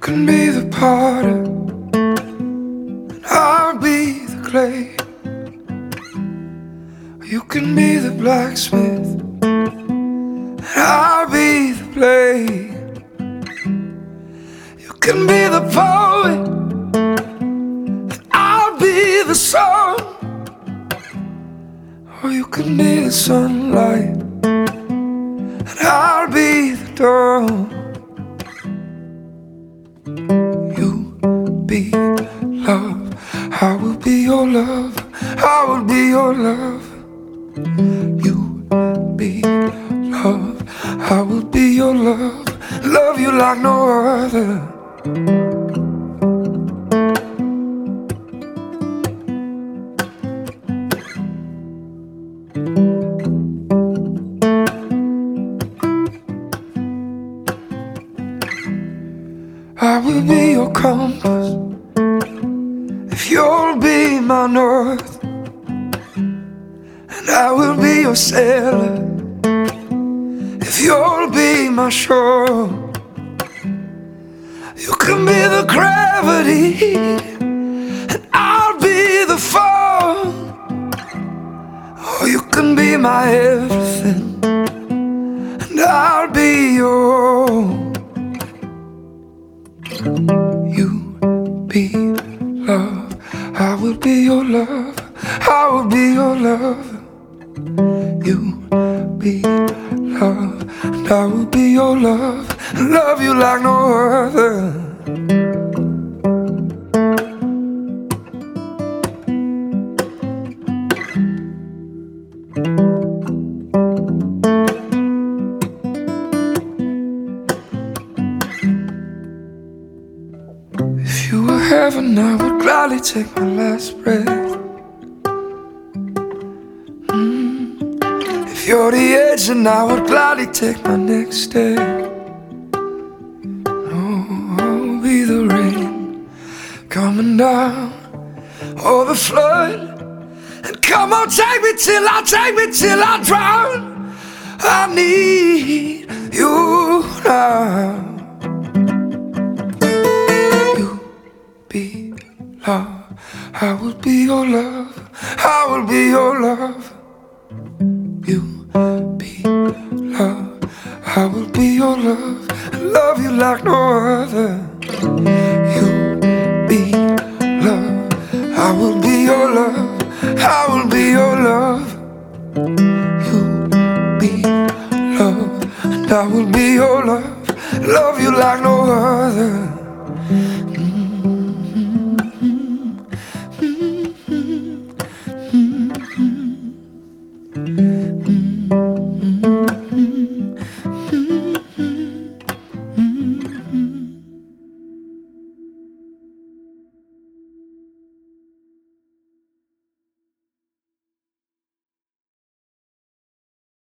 can be the potter, and I'll be the clay. You can be the blacksmith, and I'll be the blade. You can be the poet, and I'll be the song. Or you can be the sunlight, and I'll be the dawn. You be love, I will be your love, I will be your love. You be love, I will be your love, love you like no other. I will be your compass if you'll be my north, and I will be your sailor if you'll be my shore. You can be the gravity, and I'll be the fall. Or you can be my everything, and I'll be your all. You be love, I will be your love, I will be your love. You be love, and I will be your love, and love you like no other. If you were heaven, I would gladly take my last breath. If you're the edge, then I would gladly take my next step. Oh, I'll be the rain coming down, or the flood, and come on, take me till I drown. I need you now. Be love, I will be your love, I will be your love. You be love, I will be your love, and love you like no other. You be love, I will be your love, I will be your love. You be love, and I will be your love, love you like no other.